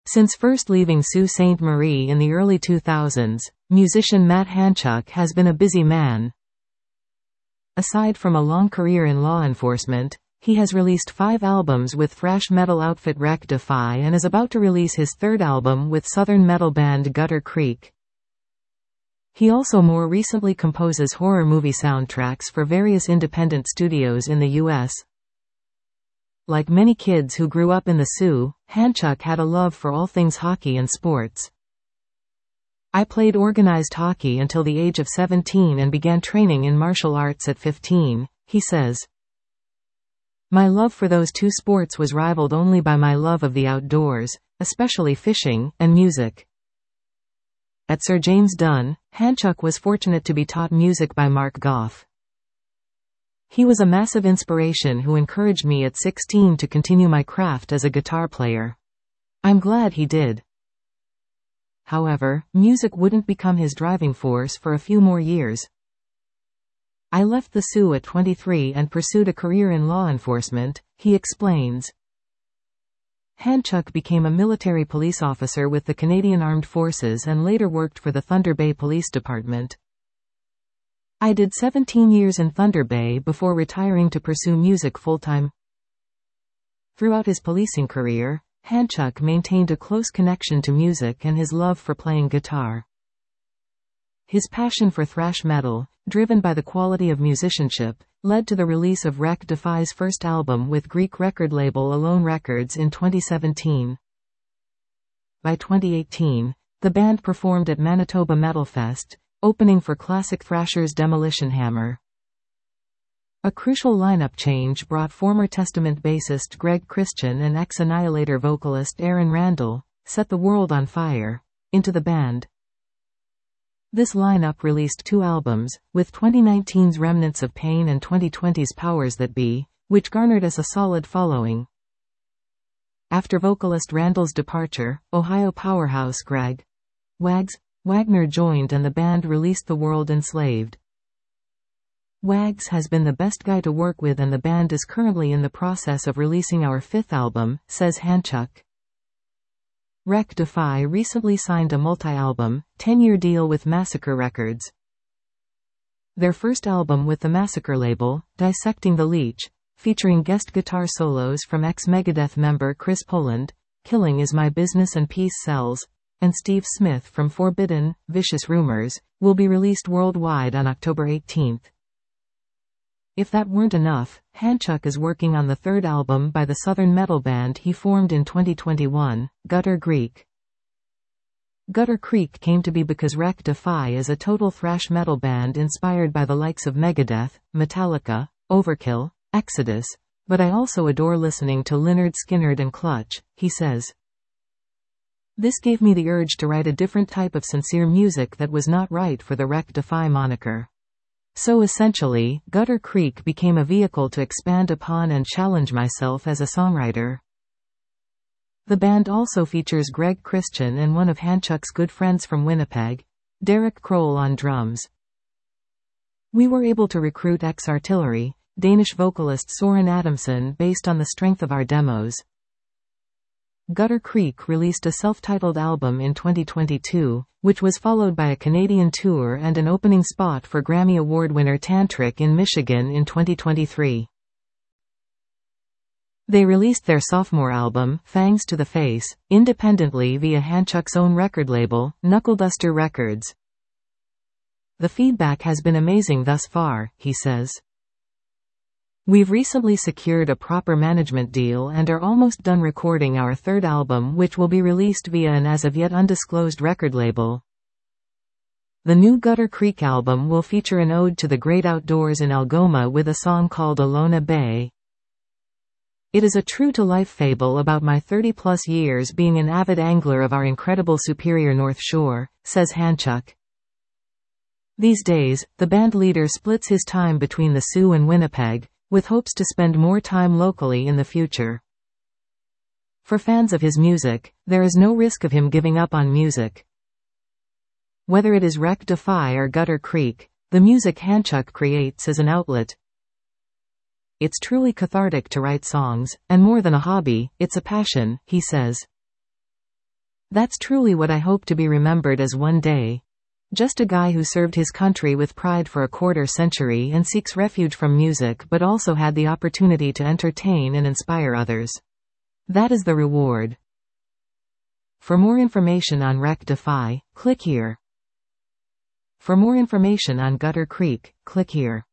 Since first leaving Sault Ste. Marie in the early 2000s, musician Matt Hanchuk has been a busy man. Aside from a long career in law enforcement, he has released 5 albums with thrash metal outfit Rectify and is about to release his 3rd album with southern metal band Gutter Creek. He also more recently composes horror movie soundtracks for various independent studios in the U.S. Like many kids who grew up in the Sioux, Hanchuk had a love for all things hockey and sports. I played organized hockey until the age of 17 and began training in martial arts at 15, he says. My love for those two sports was rivaled only by my love of the outdoors, especially fishing, and music. At Sir James Dunn, Hanchuk was fortunate to be taught music by Mark Goff. He was a massive inspiration who encouraged me at 16 to continue my craft as a guitar player. I'm glad he did. However, music wouldn't become his driving force for a few more years. I left the Sioux at 23 and pursued a career in law enforcement, he explains. Hanchuk became a military police officer with the Canadian Armed Forces and later worked for the Thunder Bay Police Department. I did 17 years in Thunder Bay before retiring to pursue music full-time. Throughout his policing career, Hanchuk maintained a close connection to music and his love for playing guitar. His passion for thrash metal, driven by the quality of musicianship, led to the release of Rectify's first album with Greek record label Alone Records in 2017. By 2018, the band performed at Manitoba Metal Fest, opening for classic thrashers Demolition Hammer. A crucial lineup change brought former Testament bassist Greg Christian and ex-Annihilator vocalist Aaron Randall, Set the World on Fire, into the band. This lineup released 2 albums, with 2019's Remnants of Pain and 2020's Powers That Be, which garnered us a solid following. After vocalist Randall's departure, Ohio powerhouse Greg Wags Wagner joined and the band released The World Enslaved. Wags has been the best guy to work with and the band is currently in the process of releasing our 5th album, says Hanchuk. Rectify recently signed a multi-album, 10-year deal with Massacre Records. Their first album with the Massacre label, Dissecting the Leech, featuring guest guitar solos from ex-Megadeth member Chris Poland, Killing Is My Business and Peace Sells, and Steve Smith from Forbidden, Vicious Rumors, will be released worldwide on October 18th. If that weren't enough, Hanchuk is working on the 3rd album by the southern metal band he formed in 2021, Gutter Creek. Gutter Creek came to be because Rectify is a total thrash metal band inspired by the likes of Megadeth, Metallica, Overkill, Exodus, but I also adore listening to Lynyrd Skynyrd and Clutch, he says. This gave me the urge to write a different type of sincere music that was not right for the Rectify moniker. So essentially, Gutter Creek became a vehicle to expand upon and challenge myself as a songwriter. The band also features Greg Christian and one of Hanchuk's good friends from Winnipeg, Derek Kroll on drums. We were able to recruit ex-Artillery, Danish vocalist Soren Adamson based on the strength of our demos. Gutter Creek released a self-titled album in 2022, which was followed by a Canadian tour and an opening spot for Grammy Award winner Tantric in Michigan in 2023. They released their sophomore album, Fangs to the Face, independently via Hanchuk's own record label, Knuckleduster Records. The feedback has been amazing thus far, he says. We've recently secured a proper management deal and are almost done recording our 3rd album, which will be released via an as of yet undisclosed record label. The new Gutter Creek album will feature an ode to the great outdoors in Algoma with a song called Alona Bay. It is a true-to-life fable about my 30-plus years being an avid angler of our incredible Superior North Shore, says Hanchuk. These days, the band leader splits his time between the Sioux and Winnipeg, with hopes to spend more time locally in the future. For fans of his music, there is no risk of him giving up on music. Whether it is Rectify or Gutter Creek, the music Hanchuk creates is an outlet. It's truly cathartic to write songs, and more than a hobby, it's a passion, he says. That's truly what I hope to be remembered as one day. Just a guy who served his country with pride for a quarter century and seeks refuge from music but also had the opportunity to entertain and inspire others. That is the reward. For more information on Rectify, click here. For more information on Gutter Creek, click here.